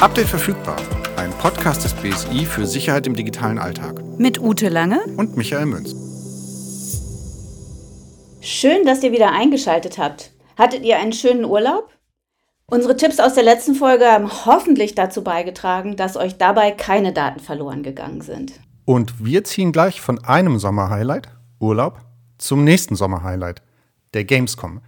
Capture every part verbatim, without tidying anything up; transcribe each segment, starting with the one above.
Update verfügbar. Ein Podcast des B S I für Sicherheit im digitalen Alltag. Mit Ute Lange und Michael Münz. Schön, dass ihr wieder eingeschaltet habt. Hattet ihr einen schönen Urlaub? Unsere Tipps aus der letzten Folge haben hoffentlich dazu beigetragen, dass euch dabei keine Daten verloren gegangen sind. Und wir ziehen gleich von einem Sommerhighlight, Urlaub, zum nächsten Sommerhighlight, der Gamescom.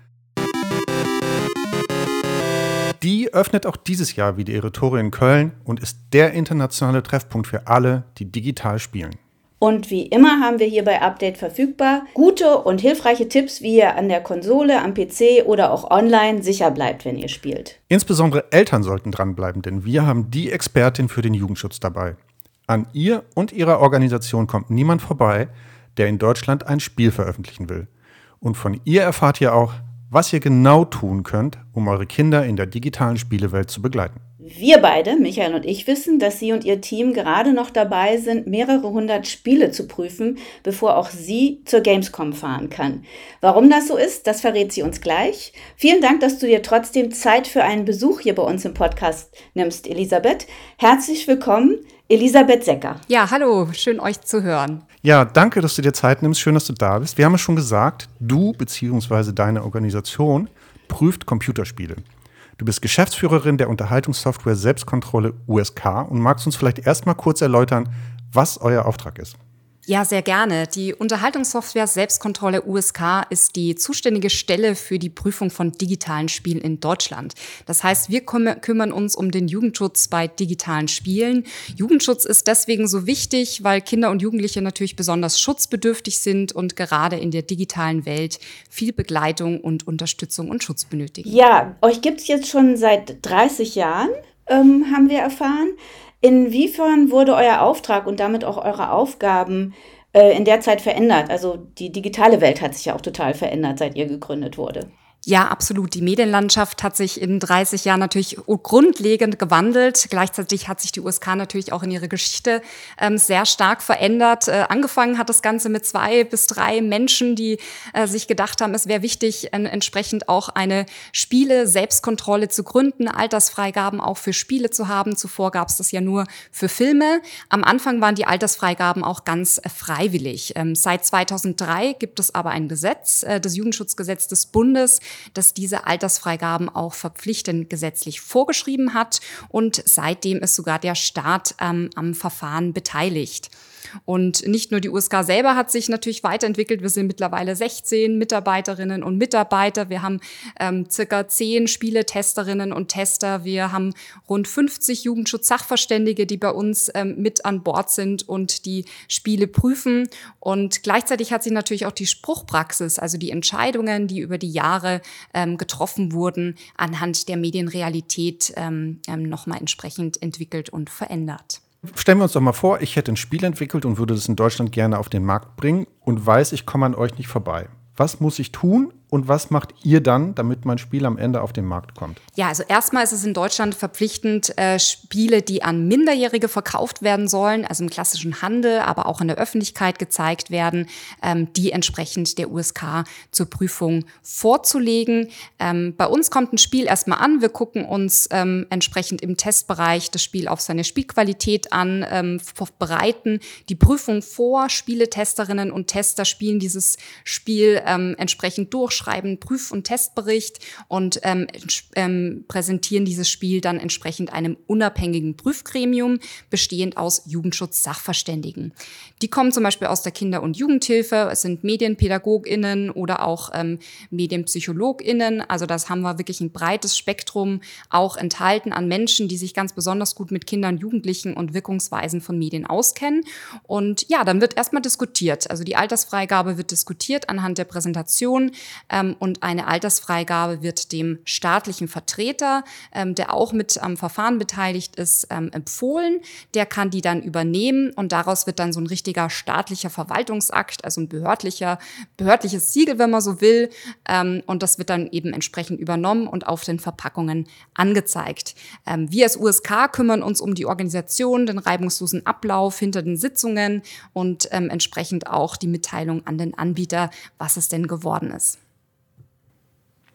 Die öffnet auch dieses Jahr wieder ihre Tore in Köln und ist der internationale Treffpunkt für alle, die digital spielen. Und wie immer haben wir hier bei Update verfügbar gute und hilfreiche Tipps, wie ihr an der Konsole, am P C oder auch online sicher bleibt, wenn ihr spielt. Insbesondere Eltern sollten dranbleiben, denn wir haben die Expertin für den Jugendschutz dabei. An ihr und ihrer Organisation kommt niemand vorbei, der in Deutschland ein Spiel veröffentlichen will. Und von ihr erfahrt ihr auch, was ihr genau tun könnt, um eure Kinder in der digitalen Spielewelt zu begleiten. Wir beide, Michael und ich, wissen, dass Sie und Ihr Team gerade noch dabei sind, mehrere hundert Spiele zu prüfen, bevor auch sie zur Gamescom fahren kann. Warum das so ist, das verrät sie uns gleich. Vielen Dank, dass du dir trotzdem Zeit für einen Besuch hier bei uns im Podcast nimmst, Elisabeth. Herzlich willkommen, Elisabeth Secker. Ja, hallo, schön euch zu hören. Ja, danke, dass du dir Zeit nimmst. Schön, dass du da bist. Wir haben es schon gesagt, du bzw. deine Organisation prüft Computerspiele. Du bist Geschäftsführerin der Unterhaltungssoftware Selbstkontrolle U S K und magst uns vielleicht erstmal kurz erläutern, was euer Auftrag ist. Ja, sehr gerne. Die Unterhaltungssoftware Selbstkontrolle U S K ist die zuständige Stelle für die Prüfung von digitalen Spielen in Deutschland. Das heißt, wir kümmern uns um den Jugendschutz bei digitalen Spielen. Jugendschutz ist deswegen so wichtig, weil Kinder und Jugendliche natürlich besonders schutzbedürftig sind und gerade in der digitalen Welt viel Begleitung und Unterstützung und Schutz benötigen. Ja, euch gibt es jetzt schon seit dreißig Jahren, ähm, haben wir erfahren. Inwiefern wurde euer Auftrag und damit auch eure Aufgaben äh, in der Zeit verändert? Also die digitale Welt hat sich ja auch total verändert, seit ihr gegründet wurde. Ja, absolut. Die Medienlandschaft hat sich in dreißig Jahren natürlich grundlegend gewandelt. Gleichzeitig hat sich die U S K natürlich auch in ihrer Geschichte ähm, sehr stark verändert. Äh, angefangen hat das Ganze mit zwei bis drei Menschen, die äh, sich gedacht haben, es wäre wichtig, äh, entsprechend auch eine Spiele-Selbstkontrolle zu gründen, Altersfreigaben auch für Spiele zu haben. Zuvor gab es das ja nur für Filme. Am Anfang waren die Altersfreigaben auch ganz äh, freiwillig. Ähm, seit zweitausenddrei gibt es aber ein Gesetz, äh, das Jugendschutzgesetz des Bundes, dass diese Altersfreigaben auch verpflichtend gesetzlich vorgeschrieben hat und seitdem ist sogar der Staat ähm, am Verfahren beteiligt. Und nicht nur die U S K selber hat sich natürlich weiterentwickelt. Wir sind mittlerweile sechzehn Mitarbeiterinnen und Mitarbeiter. Wir haben ähm, circa zehn Spieletesterinnen und Tester. Wir haben rund fünfzig Jugendschutz-Sachverständige, die bei uns ähm, mit an Bord sind und die Spiele prüfen. Und gleichzeitig hat sich natürlich auch die Spruchpraxis, also die Entscheidungen, die über die Jahre ähm, getroffen wurden, anhand der Medienrealität ähm, ähm, nochmal entsprechend entwickelt und verändert. Stellen wir uns doch mal vor, ich hätte ein Spiel entwickelt und würde das in Deutschland gerne auf den Markt bringen und weiß, ich komme an euch nicht vorbei. Was muss ich tun und was macht ihr dann, damit mein Spiel am Ende auf den Markt kommt? Ja, also erstmal ist es in Deutschland verpflichtend, äh, Spiele, die an Minderjährige verkauft werden sollen, also im klassischen Handel, aber auch in der Öffentlichkeit gezeigt werden, ähm, die entsprechend der U S K zur Prüfung vorzulegen. Ähm, bei uns kommt ein Spiel erstmal an. Wir gucken uns ähm, entsprechend im Testbereich das Spiel auf seine Spielqualität an, ähm, bereiten die Prüfung vor. Spieletesterinnen und Tester spielen dieses Spiel ähm, entsprechend durch, schreiben Prüf- und Testbericht und ähm, ähm, präsentieren dieses Spiel dann entsprechend einem unabhängigen Prüfgremium, bestehend aus Jugendschutz-Sachverständigen. Die kommen zum Beispiel aus der Kinder- und Jugendhilfe, es sind MedienpädagogInnen oder auch ähm, MedienpsychologInnen. Also das haben wir wirklich ein breites Spektrum auch enthalten an Menschen, die sich ganz besonders gut mit Kindern, Jugendlichen und Wirkungsweisen von Medien auskennen. Und ja, dann wird erstmal diskutiert. Also die Altersfreigabe wird diskutiert anhand der Präsentation. Ähm, und eine Altersfreigabe wird dem staatlichen Vertreter, ähm, der auch mit am Verfahren beteiligt ist, ähm, empfohlen. Der kann die dann übernehmen und daraus wird dann so ein richtiger staatlicher Verwaltungsakt, also ein behördlicher, behördliches Siegel, wenn man so will. Ähm, und das wird dann eben entsprechend übernommen und auf den Verpackungen angezeigt. Ähm, wir als U S K kümmern uns um die Organisation, den reibungslosen Ablauf hinter den Sitzungen und ähm, entsprechend auch die Mitteilung an den Anbieter, was es denn geworden ist.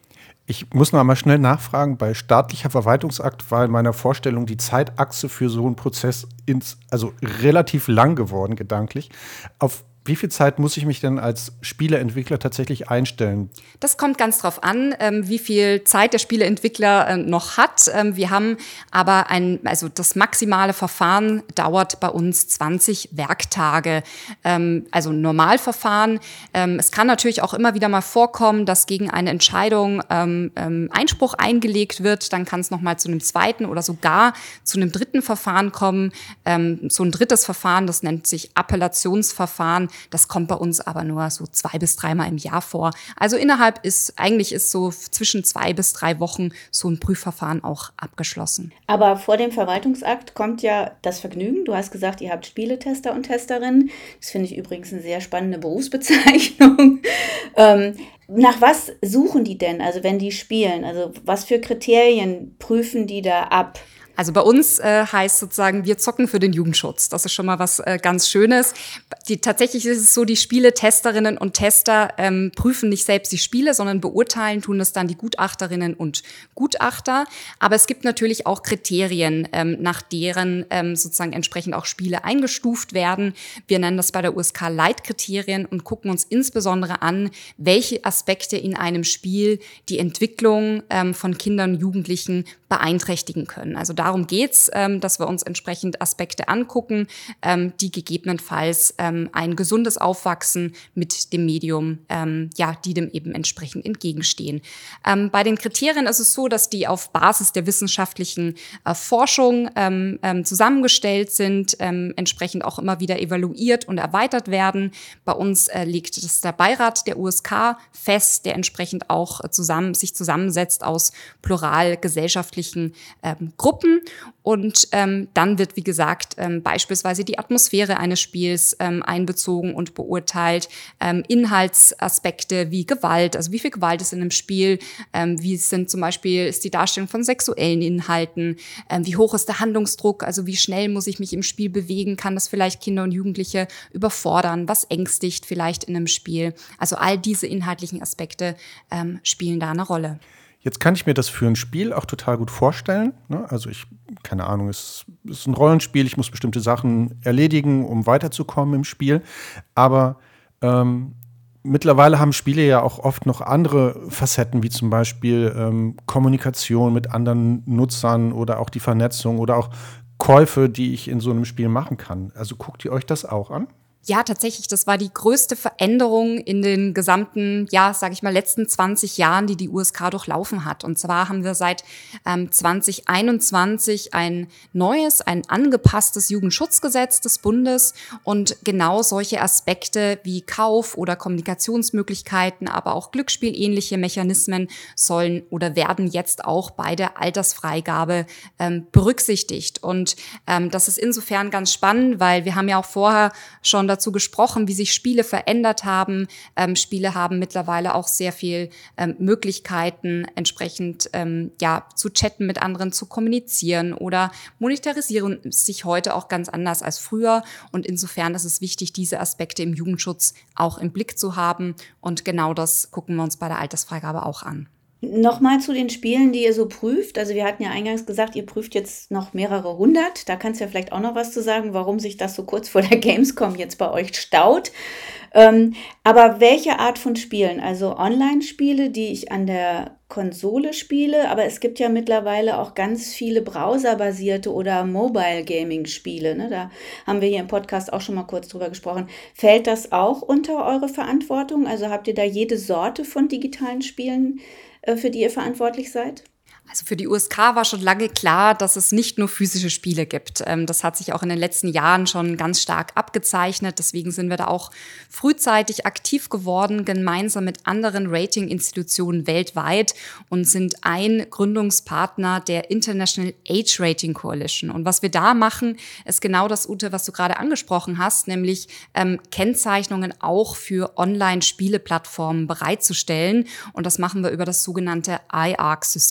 Ich muss noch einmal schnell nachfragen, bei staatlicher Verwaltungsakt war in meiner Vorstellung die Zeitachse für so einen Prozess ins, also relativ lang geworden, gedanklich. Auf wie viel Zeit muss ich mich denn als Spieleentwickler tatsächlich einstellen? Das kommt ganz drauf an, ähm, wie viel Zeit der Spieleentwickler äh, noch hat. Ähm, wir haben aber ein, also das maximale Verfahren dauert bei uns zwanzig Werktage. Ähm, also ein Normalverfahren. Ähm, es kann natürlich auch immer wieder mal vorkommen, dass gegen eine Entscheidung ähm, ähm, Einspruch eingelegt wird. Dann kann es noch mal zu einem zweiten oder sogar zu einem dritten Verfahren kommen. Ähm, so ein drittes Verfahren, das nennt sich Appellationsverfahren. Das kommt bei uns aber nur so zwei bis dreimal im Jahr vor. Also innerhalb ist, eigentlich ist so zwischen zwei bis drei Wochen so ein Prüfverfahren auch abgeschlossen. Aber vor dem Verwaltungsakt kommt ja das Vergnügen. Du hast gesagt, ihr habt Spieletester und Testerinnen. Das finde ich übrigens eine sehr spannende Berufsbezeichnung. ähm, nach was suchen die denn, also wenn die spielen? Also was für Kriterien prüfen die da ab? Also bei uns äh, heißt sozusagen, wir zocken für den Jugendschutz. Das ist schon mal was äh, ganz Schönes. Die, tatsächlich ist es so, die Spieletesterinnen und Tester ähm, prüfen nicht selbst die Spiele, sondern beurteilen, tun das dann die Gutachterinnen und Gutachter. Aber es gibt natürlich auch Kriterien, ähm, nach deren ähm, sozusagen entsprechend auch Spiele eingestuft werden. Wir nennen das bei der U S K Leitkriterien und gucken uns insbesondere an, welche Aspekte in einem Spiel die Entwicklung ähm, von Kindern und Jugendlichen beeinträchtigen können. Also darum geht's, ähm, dass wir uns entsprechend Aspekte angucken, ähm, die gegebenenfalls ähm, ein gesundes Aufwachsen mit dem Medium, ähm, ja, die dem eben entsprechend entgegenstehen. Ähm, bei den Kriterien ist es so, dass die auf Basis der wissenschaftlichen äh, Forschung ähm, ähm, zusammengestellt sind, ähm, entsprechend auch immer wieder evaluiert und erweitert werden. Bei uns äh, legt das der Beirat der U S K fest, der entsprechend auch äh, zusammen, sich zusammensetzt aus plural gesellschaftlichen ähm, Gruppen. Und ähm, dann wird, wie gesagt, ähm, beispielsweise die Atmosphäre eines Spiels ähm, einbezogen und beurteilt, ähm, Inhaltsaspekte wie Gewalt, also wie viel Gewalt ist in einem Spiel, ähm, wie sind zum Beispiel ist die Darstellung von sexuellen Inhalten, ähm, wie hoch ist der Handlungsdruck, also wie schnell muss ich mich im Spiel bewegen, kann das vielleicht Kinder und Jugendliche überfordern, was ängstigt vielleicht in einem Spiel. Also all diese inhaltlichen Aspekte ähm, spielen da eine Rolle. Jetzt kann ich mir das für ein Spiel auch total gut vorstellen. Ne? Also ich, keine Ahnung, es ist ein Rollenspiel, ich muss bestimmte Sachen erledigen, um weiterzukommen im Spiel. Aber ähm, mittlerweile haben Spiele ja auch oft noch andere Facetten, wie zum Beispiel ähm, Kommunikation mit anderen Nutzern oder auch die Vernetzung oder auch Käufe, die ich in so einem Spiel machen kann. Also guckt ihr euch das auch an? Ja, tatsächlich, das war die größte Veränderung in den gesamten, ja, sage ich mal, letzten zwanzig Jahren, die die U S K durchlaufen hat. Und zwar haben wir seit ähm, zwanzig einundzwanzig ein neues, ein angepasstes Jugendschutzgesetz des Bundes und genau solche Aspekte wie Kauf- oder Kommunikationsmöglichkeiten, aber auch glücksspielähnliche Mechanismen sollen oder werden jetzt auch bei der Altersfreigabe ähm, berücksichtigt. Und ähm, das ist insofern ganz spannend, weil wir haben ja auch vorher schon dazu gesprochen, wie sich Spiele verändert haben. Ähm, Spiele haben mittlerweile auch sehr viel ähm, Möglichkeiten, entsprechend ähm, ja zu chatten mit anderen, zu kommunizieren oder monetarisieren sich heute auch ganz anders als früher. Und insofern ist es wichtig, diese Aspekte im Jugendschutz auch im Blick zu haben. Und genau das gucken wir uns bei der Altersfreigabe auch an. Nochmal zu den Spielen, die ihr so prüft. Also wir hatten ja eingangs gesagt, ihr prüft jetzt noch mehrere hundert. Da kannst du ja vielleicht auch noch was zu sagen, warum sich das so kurz vor der Gamescom jetzt bei euch staut. Ähm, aber welche Art von Spielen? Also Online-Spiele, die ich an der Konsole spiele, aber es gibt ja mittlerweile auch ganz viele browserbasierte oder Mobile-Gaming-Spiele. Ne? Da haben wir hier im Podcast auch schon mal kurz drüber gesprochen. Fällt das auch unter eure Verantwortung? Also habt ihr da jede Sorte von digitalen Spielen, für die ihr verantwortlich seid? Also für die U S K war schon lange klar, dass es nicht nur physische Spiele gibt. Das hat sich auch in den letzten Jahren schon ganz stark abgezeichnet. Deswegen sind wir da auch frühzeitig aktiv geworden, gemeinsam mit anderen Rating-Institutionen weltweit und sind ein Gründungspartner der International Age Rating Coalition. Und was wir da machen, ist genau das, Ute, was du gerade angesprochen hast, nämlich ähm, Kennzeichnungen auch für Online-Spieleplattformen bereitzustellen. Und das machen wir über das sogenannte I A R C-System.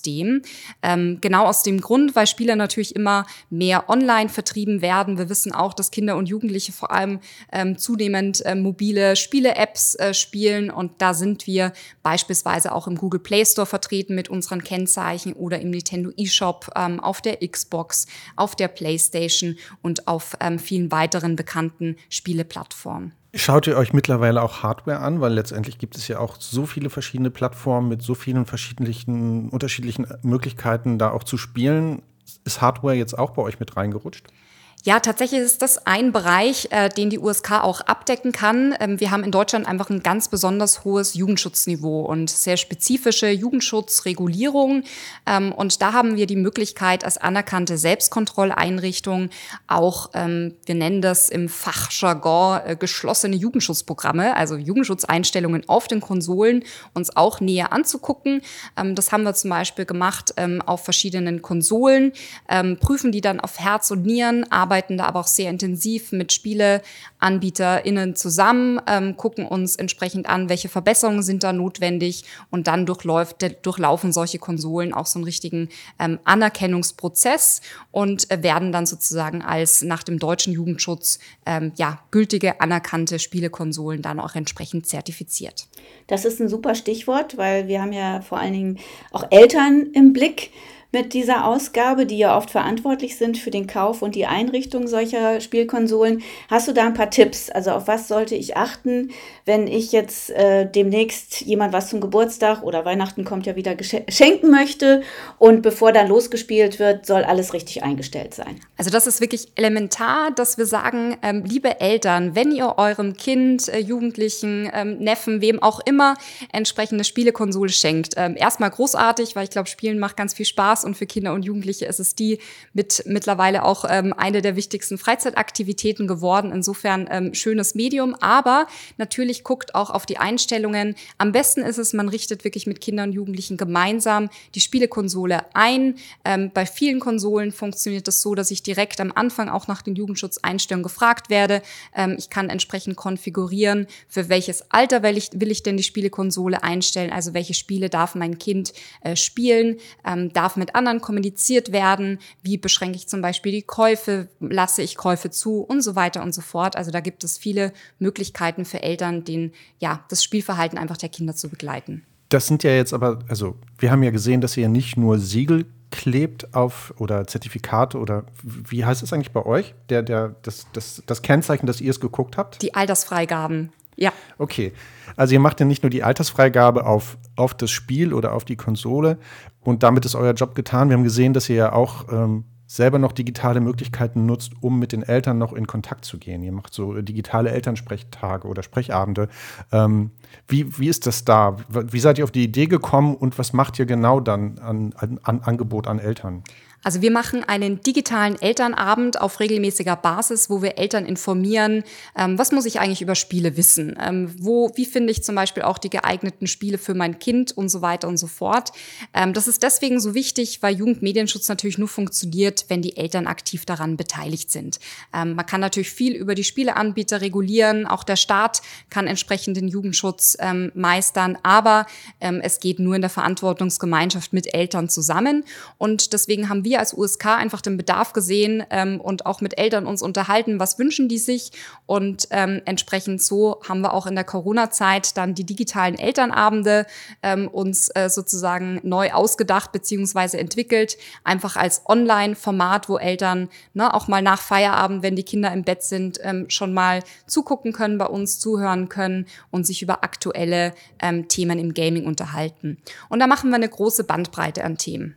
Ähm, genau aus dem Grund, weil Spiele natürlich immer mehr online vertrieben werden. Wir wissen auch, dass Kinder und Jugendliche vor allem ähm, zunehmend äh, mobile Spiele-Apps äh, spielen. Und da sind wir beispielsweise auch im Google Play Store vertreten mit unseren Kennzeichen oder im Nintendo eShop, ähm, auf der Xbox, auf der PlayStation und auf ähm, vielen weiteren bekannten Spieleplattformen. Schaut ihr euch mittlerweile auch Hardware an? Weil letztendlich gibt es ja auch so viele verschiedene Plattformen mit so vielen verschiedenen, unterschiedlichen Möglichkeiten, da auch zu spielen. Ist Hardware jetzt auch bei euch mit reingerutscht? Ja, tatsächlich ist das ein Bereich, äh, den die U S K auch abdecken kann. Ähm, wir haben in Deutschland einfach ein ganz besonders hohes Jugendschutzniveau und sehr spezifische Jugendschutzregulierung. Ähm, und da haben wir die Möglichkeit, als anerkannte Selbstkontrolleinrichtung auch, ähm, wir nennen das im Fachjargon, äh, geschlossene Jugendschutzprogramme, also Jugendschutzeinstellungen auf den Konsolen, uns auch näher anzugucken. Ähm, das haben wir zum Beispiel gemacht ähm, auf verschiedenen Konsolen, ähm, prüfen die dann auf Herz und Nieren, arbeiten da aber auch sehr intensiv mit SpieleanbieterInnen zusammen, ähm, gucken uns entsprechend an, welche Verbesserungen sind da notwendig und dann durchläuft, durchlaufen solche Konsolen auch so einen richtigen ähm, Anerkennungsprozess und äh, werden dann sozusagen als nach dem deutschen Jugendschutz ähm, ja, gültige, anerkannte Spielekonsolen dann auch entsprechend zertifiziert. Das ist ein super Stichwort, weil wir haben ja vor allen Dingen auch Eltern im Blick mit dieser Ausgabe, die ja oft verantwortlich sind für den Kauf und die Einrichtung solcher Spielkonsolen. Hast du da ein paar Tipps? Also auf was sollte ich achten, wenn ich jetzt äh, demnächst jemand was zum Geburtstag oder Weihnachten kommt ja wieder gesch- schenken möchte und bevor dann losgespielt wird, soll alles richtig eingestellt sein? Also das ist wirklich elementar, dass wir sagen, ähm, liebe Eltern, wenn ihr eurem Kind, äh, Jugendlichen, ähm, Neffen, wem auch immer entsprechende Spielekonsole schenkt, ähm, erstmal großartig, weil ich glaube, Spielen macht ganz viel Spaß. Und für Kinder und Jugendliche ist es die mit mittlerweile auch ähm, eine der wichtigsten Freizeitaktivitäten geworden. Insofern ähm, schönes Medium. Aber natürlich guckt auch auf die Einstellungen. Am besten ist es, man richtet wirklich mit Kindern und Jugendlichen gemeinsam die Spielekonsole ein. Ähm, bei vielen Konsolen funktioniert das so, dass ich direkt am Anfang auch nach den Jugendschutzeinstellungen gefragt werde. Ähm, ich kann entsprechend konfigurieren, für welches Alter will ich, will ich denn die Spielekonsole einstellen. Also welche Spiele darf mein Kind äh, spielen, ähm, darf mit anderen kommuniziert werden, wie beschränke ich zum Beispiel die Käufe, lasse ich Käufe zu und so weiter und so fort. Also da gibt es viele Möglichkeiten für Eltern, den, ja, das Spielverhalten einfach der Kinder zu begleiten. Das sind ja jetzt aber, also wir haben ja gesehen, dass ihr ja nicht nur Siegel klebt auf oder Zertifikate oder wie heißt es eigentlich bei euch? Der, der, das, das, das Kennzeichen, dass ihr es geguckt habt? Die Altersfreigaben. Ja. Okay, also ihr macht ja nicht nur die Altersfreigabe auf, auf das Spiel oder auf die Konsole und damit ist euer Job getan. Wir haben gesehen, dass ihr ja auch ähm, selber noch digitale Möglichkeiten nutzt, um mit den Eltern noch in Kontakt zu gehen. Ihr macht so digitale Elternsprechtage oder Sprechabende. Ähm, wie, wie ist das da? Wie seid ihr auf die Idee gekommen und was macht ihr genau dann an, an, an Angebot an Eltern? Also wir machen einen digitalen Elternabend auf regelmäßiger Basis, wo wir Eltern informieren, ähm, was muss ich eigentlich über Spiele wissen, ähm, wo, wie finde ich zum Beispiel auch die geeigneten Spiele für mein Kind und so weiter und so fort. Ähm, das ist deswegen so wichtig, weil Jugendmedienschutz natürlich nur funktioniert, wenn die Eltern aktiv daran beteiligt sind. Ähm, man kann natürlich viel über die Spieleanbieter regulieren, auch der Staat kann entsprechend den Jugendschutz ähm, meistern, aber ähm, es geht nur in der Verantwortungsgemeinschaft mit Eltern zusammen und deswegen haben wir wir als U S K einfach den Bedarf gesehen ähm, und auch mit Eltern uns unterhalten, was wünschen die sich und ähm, entsprechend so haben wir auch in der Corona-Zeit dann die digitalen Elternabende ähm, uns äh, sozusagen neu ausgedacht bzw. entwickelt, einfach als Online-Format, wo Eltern ne, auch mal nach Feierabend, wenn die Kinder im Bett sind, ähm, schon mal zugucken können, bei uns zuhören können und sich über aktuelle ähm, Themen im Gaming unterhalten. Und da machen wir eine große Bandbreite an Themen.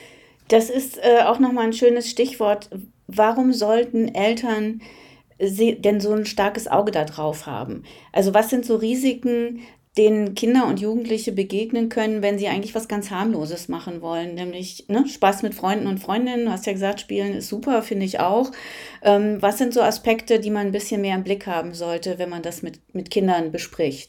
Das ist äh, auch nochmal ein schönes Stichwort. Warum sollten Eltern sie denn so ein starkes Auge da drauf haben? Also was sind so Risiken, denen Kinder und Jugendliche begegnen können, wenn sie eigentlich was ganz Harmloses machen wollen? Nämlich ne, Spaß mit Freunden und Freundinnen. Du hast ja gesagt, Spielen ist super, finde ich auch. Ähm, was sind so Aspekte, die man ein bisschen mehr im Blick haben sollte, wenn man das mit, mit Kindern bespricht?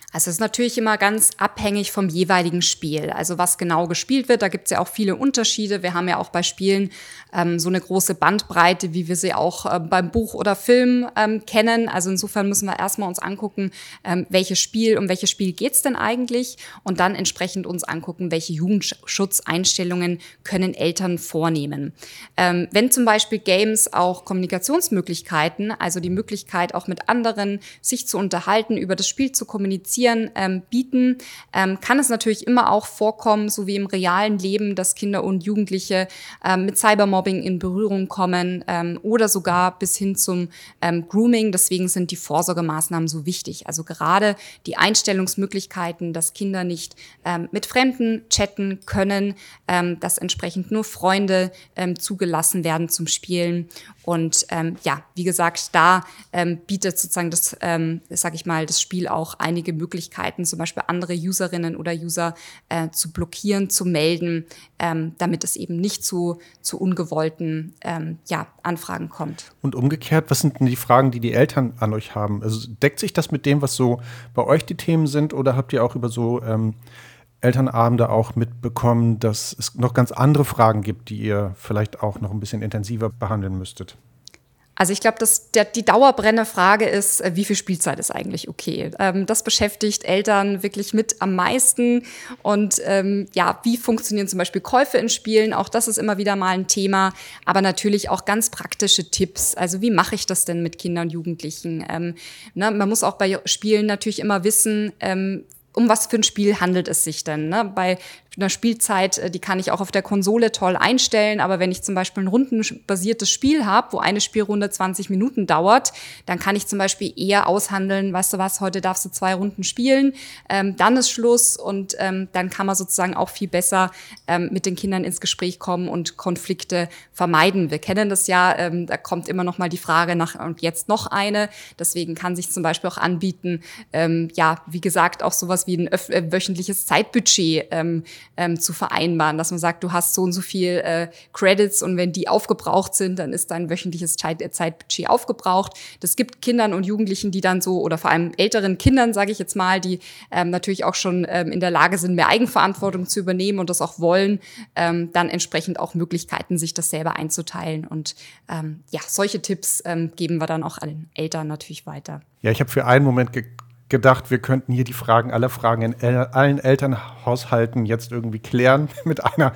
Also es ist natürlich immer ganz abhängig vom jeweiligen Spiel. Also was genau gespielt wird, da gibt es ja auch viele Unterschiede. Wir haben ja auch bei Spielen ähm, so eine große Bandbreite, wie wir sie auch äh, beim Buch oder Film ähm, kennen. Also insofern müssen wir erstmal uns angucken, ähm, welches Spiel, um welches Spiel geht's denn eigentlich? Und dann entsprechend uns angucken, welche Jugendschutzeinstellungen können Eltern vornehmen. Ähm, wenn zum Beispiel Games auch Kommunikationsmöglichkeiten, also die Möglichkeit auch mit anderen sich zu unterhalten, über das Spiel zu kommunizieren, Ähm, bieten, ähm, kann es natürlich immer auch vorkommen, so wie im realen Leben, dass Kinder und Jugendliche ähm, mit Cybermobbing in Berührung kommen ähm, oder sogar bis hin zum ähm, Grooming. Deswegen sind die Vorsorgemaßnahmen so wichtig. Also gerade die Einstellungsmöglichkeiten, dass Kinder nicht ähm, mit Fremden chatten können, ähm, dass entsprechend nur Freunde ähm, zugelassen werden zum Spielen. Und ähm, ja, wie gesagt, da ähm, bietet sozusagen das, ähm, sag ich mal, das Spiel auch einige Möglichkeiten, zum Beispiel andere Userinnen oder User äh, zu blockieren, zu melden, ähm, damit es eben nicht zu, zu ungewollten ähm, ja, Anfragen kommt. Und umgekehrt, was sind denn die Fragen, die die Eltern an euch haben? Also deckt sich das mit dem, was so bei euch die Themen sind, oder habt ihr auch über so ähm, Elternabende auch mitbekommen, dass es noch ganz andere Fragen gibt, die ihr vielleicht auch noch ein bisschen intensiver behandeln müsstet? Also ich glaube, dass der, die dauerbrennende Frage ist, wie viel Spielzeit ist eigentlich okay? Ähm, das beschäftigt Eltern wirklich mit am meisten. Und ähm, ja, wie funktionieren zum Beispiel Käufe in Spielen? Auch das ist immer wieder mal ein Thema. Aber natürlich auch ganz praktische Tipps. Also wie mache ich das denn mit Kindern und Jugendlichen? Ähm, ne, man muss auch bei Spielen natürlich immer wissen, ähm, um was für ein Spiel handelt es sich denn? Ne? Bei einer Spielzeit, die kann ich auch auf der Konsole toll einstellen, aber wenn ich zum Beispiel ein rundenbasiertes Spiel habe, wo eine Spielrunde zwanzig Minuten dauert, dann kann ich zum Beispiel eher aushandeln, weißt du was, heute darfst du zwei Runden spielen, ähm, dann ist Schluss und ähm, dann kann man sozusagen auch viel besser ähm, mit den Kindern ins Gespräch kommen und Konflikte vermeiden. Wir kennen das ja, ähm, da kommt immer noch mal die Frage nach, und jetzt noch eine, deswegen kann sich zum Beispiel auch anbieten, ähm, ja, wie gesagt, auch sowas wie ein öf- äh, wöchentliches Zeitbudget ähm, Ähm, zu vereinbaren, dass man sagt, du hast so und so viel äh, Credits und wenn die aufgebraucht sind, dann ist dein wöchentliches Zeit- Zeitbudget aufgebraucht. Das gibt Kindern und Jugendlichen, die dann so, oder vor allem älteren Kindern, sage ich jetzt mal, die ähm, natürlich auch schon ähm, in der Lage sind, mehr Eigenverantwortung zu übernehmen und das auch wollen, ähm, dann entsprechend auch Möglichkeiten, sich das selber einzuteilen. Und ähm, ja, solche Tipps ähm, geben wir dann auch an Eltern natürlich weiter. Ja, ich habe für einen Moment ge- gedacht, wir könnten hier die Fragen aller Fragen in el- allen Elternhaushalten jetzt irgendwie klären mit einer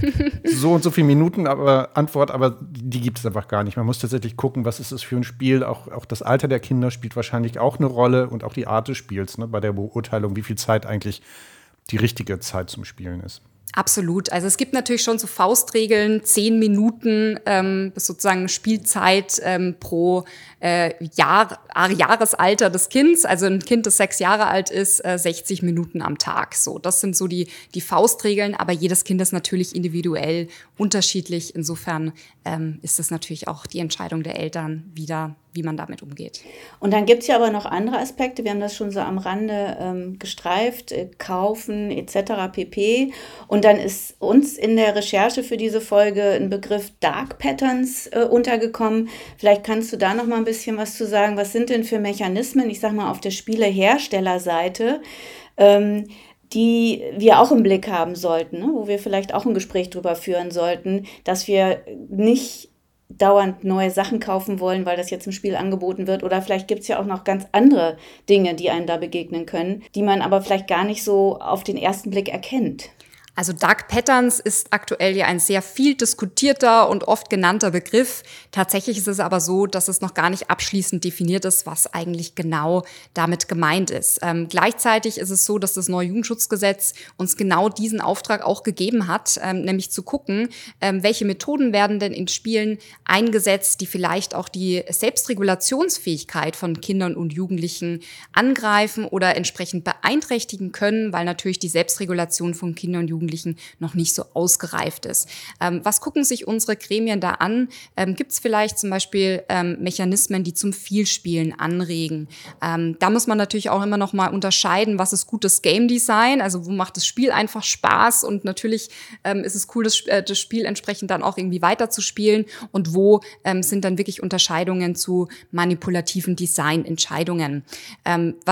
so und so viel Minuten aber Antwort, aber die gibt es einfach gar nicht. Man muss tatsächlich gucken, was ist es für ein Spiel. Auch, auch das Alter der Kinder spielt wahrscheinlich auch eine Rolle und auch die Art des Spiels, ne, bei der Beurteilung, wie viel Zeit eigentlich die richtige Zeit zum Spielen ist. Absolut. Also es gibt natürlich schon so Faustregeln, zehn Minuten ähm, sozusagen Spielzeit ähm, pro äh, Jahr, Jahresalter des Kindes. Also ein Kind, das sechs Jahre alt ist, äh, sechzig Minuten am Tag. So, das sind so die die Faustregeln. Aber jedes Kind ist natürlich individuell unterschiedlich. Insofern ähm, ist es natürlich auch die Entscheidung der Eltern wieder, wie man damit umgeht. Und dann gibt es ja aber noch andere Aspekte, wir haben das schon so am Rande ähm, gestreift, äh, kaufen et cetera pp. Und dann ist uns in der Recherche für diese Folge ein Begriff Dark Patterns äh, untergekommen. Vielleicht kannst du da noch mal ein bisschen was zu sagen. Was sind denn für Mechanismen, ich sag mal auf der Spieleherstellerseite, ähm, die wir auch im Blick haben sollten, ne? Wo wir vielleicht auch ein Gespräch drüber führen sollten, dass wir nicht dauernd neue Sachen kaufen wollen, weil das jetzt im Spiel angeboten wird. Oder vielleicht gibt es ja auch noch ganz andere Dinge, die einem da begegnen können, die man aber vielleicht gar nicht so auf den ersten Blick erkennt. Also Dark Patterns ist aktuell ja ein sehr viel diskutierter und oft genannter Begriff. Tatsächlich ist es aber so, dass es noch gar nicht abschließend definiert ist, was eigentlich genau damit gemeint ist. Ähm, gleichzeitig ist es so, dass das neue Jugendschutzgesetz uns genau diesen Auftrag auch gegeben hat, ähm, nämlich zu gucken, ähm, welche Methoden werden denn in Spielen eingesetzt, die vielleicht auch die Selbstregulationsfähigkeit von Kindern und Jugendlichen angreifen oder entsprechend beeinträchtigen können, weil natürlich die Selbstregulation von Kindern und Jugendlichen noch nicht so ausgereift ist. Ähm, was gucken sich unsere Gremien da an? Ähm, Gibt es vielleicht zum Beispiel ähm, Mechanismen, die zum Vielspielen anregen? Ähm, da muss man natürlich auch immer noch mal unterscheiden, was ist gutes Game Design, also wo macht das Spiel einfach Spaß und natürlich ähm, ist es cool, das, äh, das Spiel entsprechend dann auch irgendwie weiterzuspielen und wo ähm, sind dann wirklich Unterscheidungen zu manipulativen Designentscheidungen. Ähm, was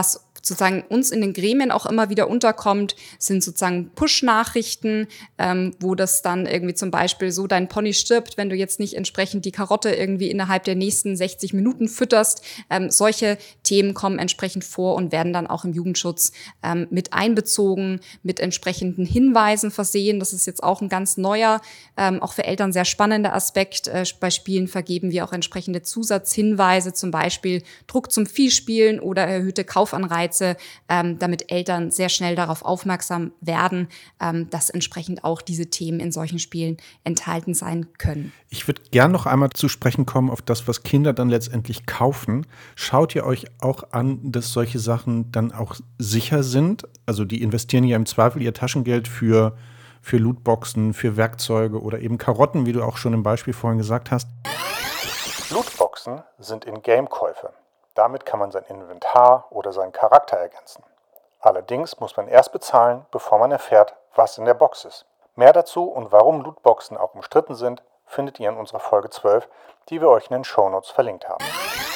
sozusagen uns in den Gremien auch immer wieder unterkommt, sind sozusagen Push-Nachrichten, ähm, wo das dann irgendwie zum Beispiel so dein Pony stirbt, wenn du jetzt nicht entsprechend die Karotte irgendwie innerhalb der nächsten sechzig Minuten fütterst. Ähm, solche Themen kommen entsprechend vor und werden dann auch im Jugendschutz ähm, mit einbezogen, mit entsprechenden Hinweisen versehen. Das ist jetzt auch ein ganz neuer, ähm, auch für Eltern sehr spannender Aspekt. Äh, bei Spielen vergeben wir auch entsprechende Zusatzhinweise, zum Beispiel Druck zum Vielspielen oder erhöhte Kaufanreize, ähm, damit Eltern sehr schnell darauf aufmerksam werden, ähm, dass entsprechend auch diese Themen in solchen Spielen enthalten sein können. Ich würde gern noch einmal zu sprechen kommen auf das, was Kinder dann letztendlich kaufen. Schaut ihr euch auch an, dass solche Sachen dann auch sicher sind? Also die investieren ja im Zweifel ihr Taschengeld für, für Lootboxen, für Werkzeuge oder eben Karotten, wie du auch schon im Beispiel vorhin gesagt hast. Lootboxen sind In-Game-Käufe. Damit kann man sein Inventar oder seinen Charakter ergänzen. Allerdings muss man erst bezahlen, bevor man erfährt, was in der Box ist. Mehr dazu und warum Lootboxen auch umstritten sind, findet ihr in unserer Folge zwölf, die wir euch in den Shownotes verlinkt haben.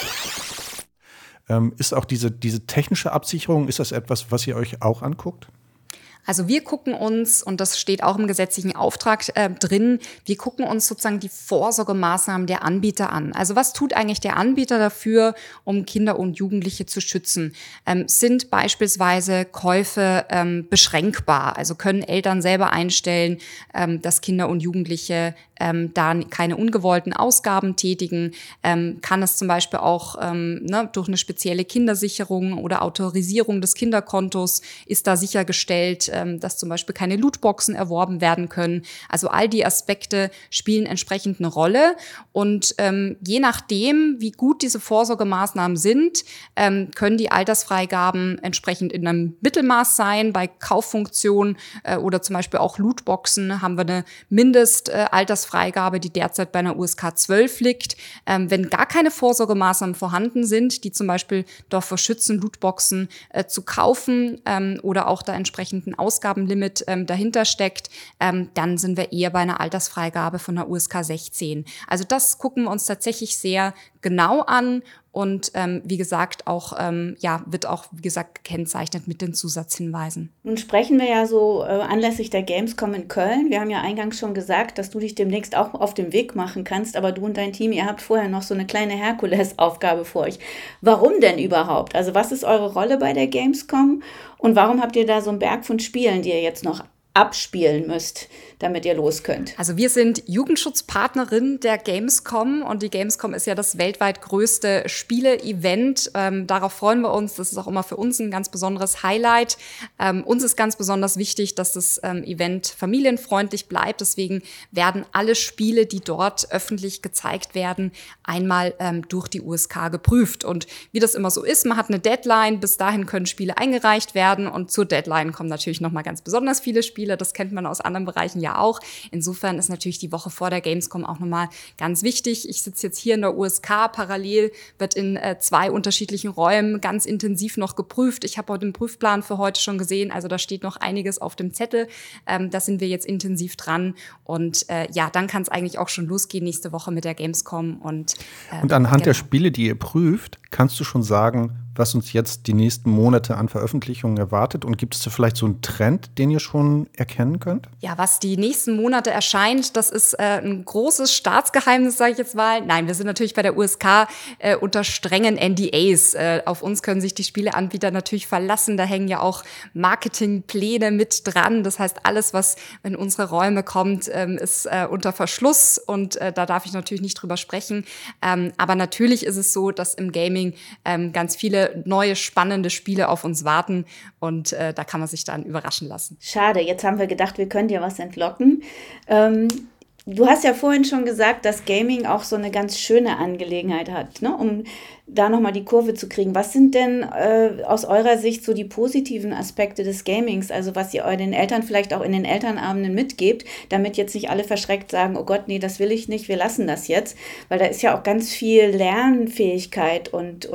Ähm, ist auch diese, diese technische Absicherung, ist das etwas, was ihr euch auch anguckt? Also wir gucken uns, und das steht auch im gesetzlichen Auftrag äh, drin, wir gucken uns sozusagen die Vorsorgemaßnahmen der Anbieter an. Also was tut eigentlich der Anbieter dafür, um Kinder und Jugendliche zu schützen? Ähm, sind beispielsweise Käufe ähm, beschränkbar? Also können Eltern selber einstellen, ähm, dass Kinder und Jugendliche ähm, da keine ungewollten Ausgaben tätigen? Ähm, kann es zum Beispiel auch ähm, ne, durch eine spezielle Kindersicherung oder Autorisierung des Kinderkontos, ist da sichergestellt, dass zum Beispiel keine Lootboxen erworben werden können. Also all die Aspekte spielen entsprechend eine Rolle. Und ähm, je nachdem, wie gut diese Vorsorgemaßnahmen sind, ähm, können die Altersfreigaben entsprechend in einem Mittelmaß sein. Bei Kauffunktionen äh, oder zum Beispiel auch Lootboxen haben wir eine Mindestaltersfreigabe, äh, die derzeit bei einer U S K zwölf liegt. Ähm, wenn gar keine Vorsorgemaßnahmen vorhanden sind, die zum Beispiel davor schützen, Lootboxen äh, zu kaufen ähm, oder auch da entsprechenden Ausgabenlimit ähm, dahinter steckt, ähm, dann sind wir eher bei einer Altersfreigabe von einer U S K sechzehn. Also das gucken wir uns tatsächlich sehr genau an und ähm, wie gesagt auch ähm, ja wird auch wie gesagt gekennzeichnet mit den Zusatzhinweisen. Nun sprechen wir ja so äh, anlässlich der Gamescom in Köln. Wir haben ja eingangs schon gesagt, dass du dich demnächst auch auf den Weg machen kannst, aber du und dein Team, ihr habt vorher noch so eine kleine Herkulesaufgabe vor euch. Warum denn überhaupt? Also was ist eure Rolle bei der Gamescom und warum habt ihr da so einen Berg von Spielen, die ihr jetzt noch abspielen müsst, damit ihr los könnt? Also wir sind Jugendschutzpartnerin der Gamescom und die Gamescom ist ja das weltweit größte Spiele-Event. Ähm, darauf freuen wir uns. Das ist auch immer für uns ein ganz besonderes Highlight. Ähm, uns ist ganz besonders wichtig, dass das ähm, Event familienfreundlich bleibt. Deswegen werden alle Spiele, die dort öffentlich gezeigt werden, einmal ähm, durch die U S K geprüft. Und wie das immer so ist, man hat eine Deadline. Bis dahin können Spiele eingereicht werden und zur Deadline kommen natürlich noch mal ganz besonders viele Spiele. Das kennt man aus anderen Bereichen ja auch. Insofern ist natürlich die Woche vor der Gamescom auch nochmal ganz wichtig. Ich sitze jetzt hier in der U S K. Parallel wird in äh, zwei unterschiedlichen Räumen ganz intensiv noch geprüft. Ich habe heute den Prüfplan für heute schon gesehen. Also da steht noch einiges auf dem Zettel. Ähm, da sind wir jetzt intensiv dran. Und äh, ja, dann kann es eigentlich auch schon losgehen nächste Woche mit der Gamescom. Und, äh, und anhand genau. der Spiele, die ihr prüft, kannst du schon sagen, was uns jetzt die nächsten Monate an Veröffentlichungen erwartet? Und gibt es da vielleicht so einen Trend, den ihr schon erkennen könnt? Ja, was die nächsten Monate erscheint, das ist äh, ein großes Staatsgeheimnis, sage ich jetzt mal. Nein, wir sind natürlich bei der U S K äh, unter strengen N D As. Äh, auf uns können sich die Spieleanbieter natürlich verlassen. Da hängen ja auch Marketingpläne mit dran. Das heißt, alles, was in unsere Räume kommt, ähm, ist äh, unter Verschluss. Und äh, da darf ich natürlich nicht drüber sprechen. Ähm, aber natürlich ist es so, dass im Gaming ähm, ganz viele neue, spannende Spiele auf uns warten und äh, da kann man sich dann überraschen lassen. Schade, jetzt haben wir gedacht, wir können dir was entlocken. Ähm, du hast ja vorhin schon gesagt, dass Gaming auch so eine ganz schöne Angelegenheit hat, ne? Um da nochmal die Kurve zu kriegen. Was sind denn äh, aus eurer Sicht so die positiven Aspekte des Gamings, also was ihr euren Eltern vielleicht auch in den Elternabenden mitgebt, damit jetzt nicht alle verschreckt sagen, oh Gott, nee, das will ich nicht, wir lassen das jetzt, weil da ist ja auch ganz viel Lernfähigkeit und, und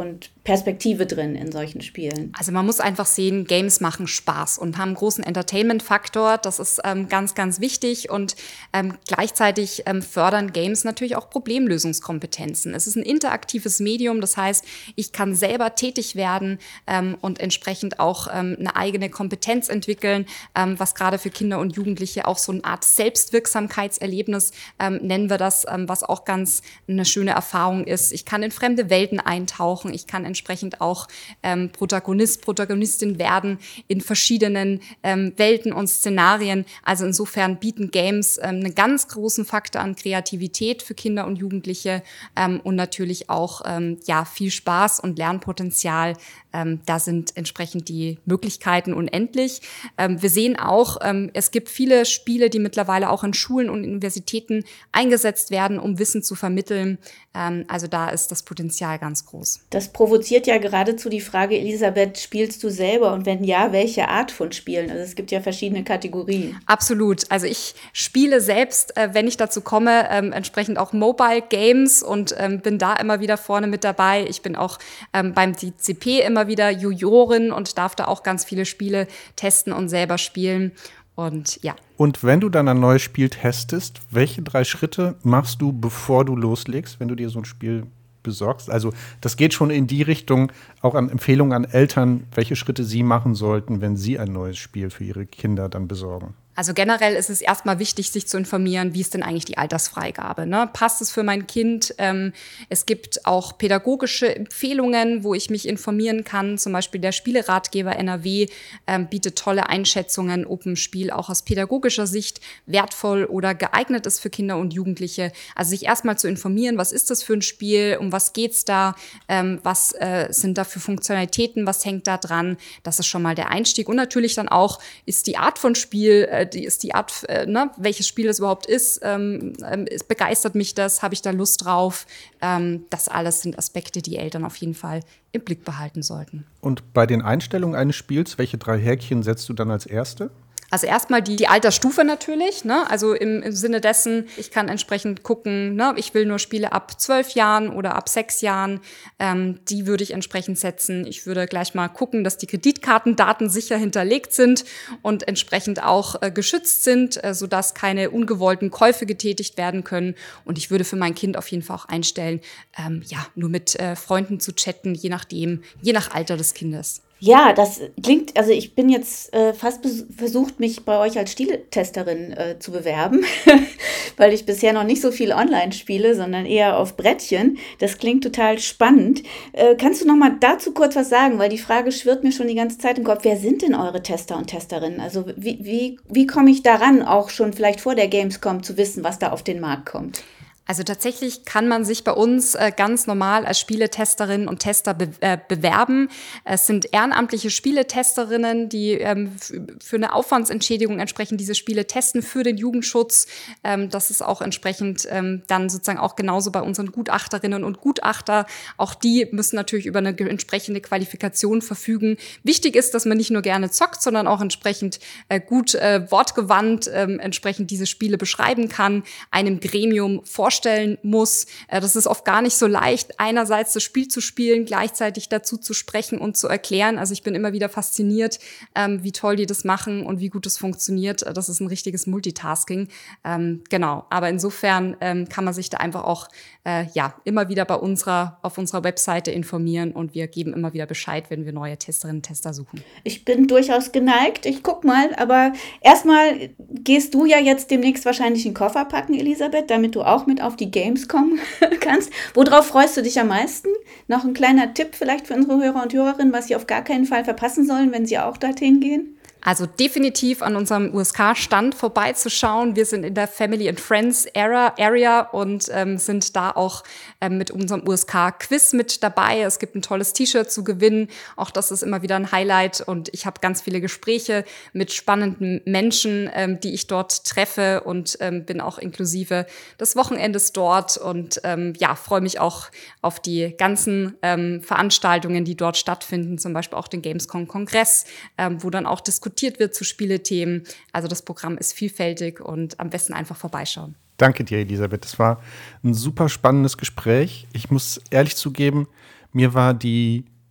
Perspektive drin in solchen Spielen? Also man muss einfach sehen, Games machen Spaß und haben einen großen Entertainment-Faktor. Das ist ähm, ganz, ganz wichtig. Und ähm, gleichzeitig ähm, fördern Games natürlich auch Problemlösungskompetenzen. Es ist ein interaktives Medium, das heißt, ich kann selber tätig werden ähm, und entsprechend auch ähm, eine eigene Kompetenz entwickeln, ähm, was gerade für Kinder und Jugendliche auch so eine Art Selbstwirksamkeitserlebnis, ähm, nennen wir das, ähm, was auch ganz eine schöne Erfahrung ist. Ich kann in fremde Welten eintauchen, ich kann entsprechend auch ähm, Protagonist, Protagonistin werden in verschiedenen ähm, Welten und Szenarien. Also insofern bieten Games ähm, einen ganz großen Faktor an Kreativität für Kinder und Jugendliche ähm, und natürlich auch ähm, ja viel Spaß und Lernpotenzial. Ähm, da sind entsprechend die Möglichkeiten unendlich. Ähm, wir sehen auch, ähm, es gibt viele Spiele, die mittlerweile auch in Schulen und Universitäten eingesetzt werden, um Wissen zu vermitteln. Ähm, also da ist das Potenzial ganz groß. Das provoziert ja geradezu die Frage, Elisabeth, spielst du selber? Und wenn ja, welche Art von Spielen? Also es gibt ja verschiedene Kategorien. Absolut. Also ich spiele selbst, äh, wenn ich dazu komme, ähm, entsprechend auch Mobile Games und ähm, bin da immer wieder vorne mit dabei. Ich bin auch ähm, beim D C P immer wieder Jurorin und darf da auch ganz viele Spiele testen und selber spielen. Und ja. Und wenn du dann ein neues Spiel testest, welche drei Schritte machst du, bevor du loslegst, wenn du dir so ein Spiel besorgst? Also das geht schon in die Richtung, auch an Empfehlungen an Eltern, welche Schritte sie machen sollten, wenn sie ein neues Spiel für ihre Kinder dann besorgen. Also generell ist es erstmal wichtig, sich zu informieren, wie ist denn eigentlich die Altersfreigabe, ne? Passt es für mein Kind? Ähm, es gibt auch pädagogische Empfehlungen, wo ich mich informieren kann. Zum Beispiel der Spieleratgeber N R W ähm, bietet tolle Einschätzungen, ob ein Spiel auch aus pädagogischer Sicht wertvoll oder geeignet ist für Kinder und Jugendliche. Also sich erstmal zu informieren, was ist das für ein Spiel, um was geht's da, ähm, was äh, sind da für Funktionalitäten, was hängt da dran. Das ist schon mal der Einstieg. Und natürlich dann auch, ist die Art von Spiel, äh, die ist die Art, äh, ne, welches Spiel es überhaupt ist, ähm, ähm, ist, begeistert mich das, habe ich da Lust drauf? Ähm, das alles sind Aspekte, die Eltern auf jeden Fall im Blick behalten sollten. Und bei den Einstellungen eines Spiels, welche drei Häkchen setzt du dann als erste? Also erstmal die, die Altersstufe natürlich, ne? Also im, im Sinne dessen, ich kann entsprechend gucken, ne? Ich will nur Spiele ab zwölf Jahren oder ab sechs Jahren, ähm, die würde ich entsprechend setzen. Ich würde gleich mal gucken, dass die Kreditkartendaten sicher hinterlegt sind und entsprechend auch äh, geschützt sind, äh, sodass keine ungewollten Käufe getätigt werden können. Und ich würde für mein Kind auf jeden Fall auch einstellen, ähm, ja, nur mit äh, Freunden zu chatten, je nachdem, je nach Alter des Kindes. Ja, das klingt, also ich bin jetzt äh, fast bes- versucht, mich bei euch als Spieletesterin äh, zu bewerben, weil ich bisher noch nicht so viel online spiele, sondern eher auf Brettchen. Das klingt total spannend. Äh, kannst du noch mal dazu kurz was sagen? Weil die Frage schwirrt mir schon die ganze Zeit im Kopf. Wer sind denn eure Tester und Testerinnen? Also wie, wie, wie komme ich daran, auch schon vielleicht vor der Gamescom zu wissen, was da auf den Markt kommt? Also tatsächlich kann man sich bei uns äh, ganz normal als Spieletesterinnen und Tester be- äh, bewerben. Es sind ehrenamtliche Spieletesterinnen, die ähm, f- für eine Aufwandsentschädigung entsprechend diese Spiele testen für den Jugendschutz. Ähm, das ist auch entsprechend ähm, dann sozusagen auch genauso bei unseren Gutachterinnen und Gutachter. Auch die müssen natürlich über eine ge- entsprechende Qualifikation verfügen. Wichtig ist, dass man nicht nur gerne zockt, sondern auch entsprechend äh, gut äh, wortgewandt äh, entsprechend diese Spiele beschreiben kann, einem Gremium vorstellen muss. Das ist oft gar nicht so leicht, einerseits das Spiel zu spielen, gleichzeitig dazu zu sprechen und zu erklären. Also ich bin immer wieder fasziniert, ähm, wie toll die das machen und wie gut es funktioniert. Das ist ein richtiges Multitasking. Ähm, genau, aber insofern ähm, kann man sich da einfach auch äh, ja immer wieder bei unserer auf unserer Webseite informieren und wir geben immer wieder Bescheid, wenn wir neue Testerinnen und Tester suchen. Ich bin durchaus geneigt. Ich guck mal, aber erstmal gehst du ja jetzt demnächst wahrscheinlich einen Koffer packen, Elisabeth, damit du auch mit auf die Gamescom kannst. Worauf freust du dich am meisten? Noch ein kleiner Tipp vielleicht für unsere Hörer und Hörerinnen, was sie auf gar keinen Fall verpassen sollen, wenn sie auch dorthin gehen? Also definitiv an unserem U S K-Stand vorbeizuschauen. Wir sind in der Family and Friends Area und ähm, sind da auch ähm, mit unserem U S K-Quiz mit dabei. Es gibt ein tolles T-Shirt zu gewinnen. Auch das ist immer wieder ein Highlight. Und ich habe ganz viele Gespräche mit spannenden Menschen, ähm, die ich dort treffe und ähm, bin auch inklusive des Wochenendes dort. Und ähm, ja, freue mich auch auf die ganzen ähm, Veranstaltungen, die dort stattfinden. Zum Beispiel auch den Gamescom-Kongress, ähm, wo dann auch diskutiert wird zu Spielethemen. Also das Programm ist vielfältig und am besten einfach vorbeischauen. Danke dir, Elisabeth. Das war ein super spannendes Gespräch. Ich muss ehrlich zugeben, mir war die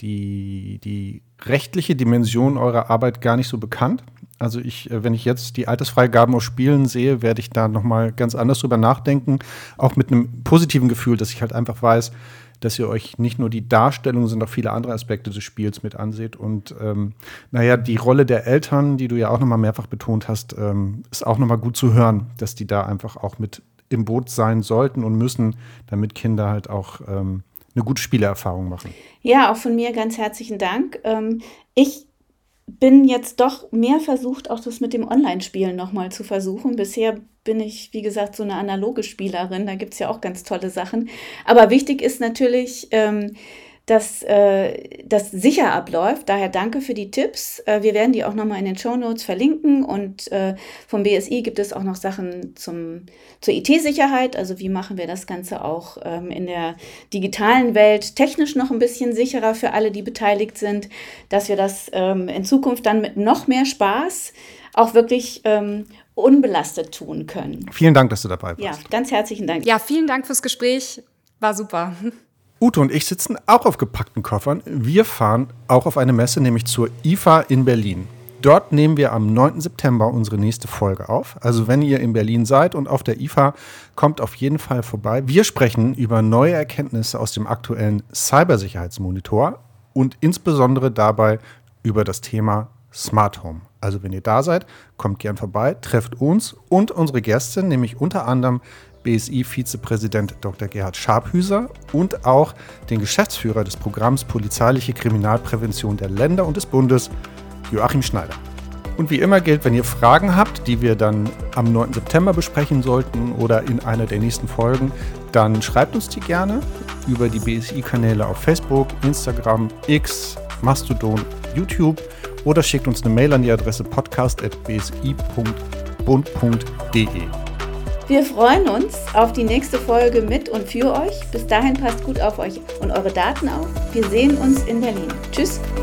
die, die rechtliche Dimension eurer Arbeit gar nicht so bekannt. Also ich, wenn ich jetzt die Altersfreigaben aus Spielen sehe, werde ich da nochmal ganz anders drüber nachdenken. Auch mit einem positiven Gefühl, dass ich halt einfach weiß, dass ihr euch nicht nur die Darstellung, sondern auch viele andere Aspekte des Spiels mit anseht. Und ähm, naja, die Rolle der Eltern, die du ja auch nochmal mehrfach betont hast, ähm, ist auch nochmal gut zu hören, dass die da einfach auch mit im Boot sein sollten und müssen, damit Kinder halt auch ähm, eine gute Spielerfahrung machen. Ja, auch von mir ganz herzlichen Dank. Ähm, ich bin jetzt doch mehr versucht, auch das mit dem Online-Spielen nochmal zu versuchen. Bisher bin ich, wie gesagt, so eine analoge Spielerin. Da gibt es ja auch ganz tolle Sachen. Aber wichtig ist natürlich, ähm, dass äh, das sicher abläuft. Daher danke für die Tipps. Äh, wir werden die auch nochmal in den Shownotes verlinken. Und äh, vom B S I gibt es auch noch Sachen zum, zur I T-Sicherheit. Also wie machen wir das Ganze auch ähm, in der digitalen Welt technisch noch ein bisschen sicherer für alle, die beteiligt sind, dass wir das ähm, in Zukunft dann mit noch mehr Spaß auch wirklich ähm, unbelastet tun können. Vielen Dank, dass du dabei warst. Ja, ganz herzlichen Dank. Ja, vielen Dank fürs Gespräch. War super. Ute und ich sitzen auch auf gepackten Koffern. Wir fahren auch auf eine Messe, nämlich zur I F A in Berlin. Dort nehmen wir am neunten September unsere nächste Folge auf. Also wenn ihr in Berlin seid und auf der I F A, kommt auf jeden Fall vorbei. Wir sprechen über neue Erkenntnisse aus dem aktuellen Cybersicherheitsmonitor und insbesondere dabei über das Thema Smart Home. Also wenn ihr da seid, kommt gern vorbei, trefft uns und unsere Gäste, nämlich unter anderem B S I-Vizepräsident Doktor Gerhard Scharphüser und auch den Geschäftsführer des Programms Polizeiliche Kriminalprävention der Länder und des Bundes, Joachim Schneider. Und wie immer gilt, wenn ihr Fragen habt, die wir dann am neunten September besprechen sollten oder in einer der nächsten Folgen, dann schreibt uns die gerne über die B S I-Kanäle auf Facebook, Instagram, X, Mastodon, YouTube oder schickt uns eine Mail an die Adresse podcast at b s i punkt bund punkt d e. Wir freuen uns auf die nächste Folge mit und für euch. Bis dahin passt gut auf euch und eure Daten auf. Wir sehen uns in Berlin. Tschüss.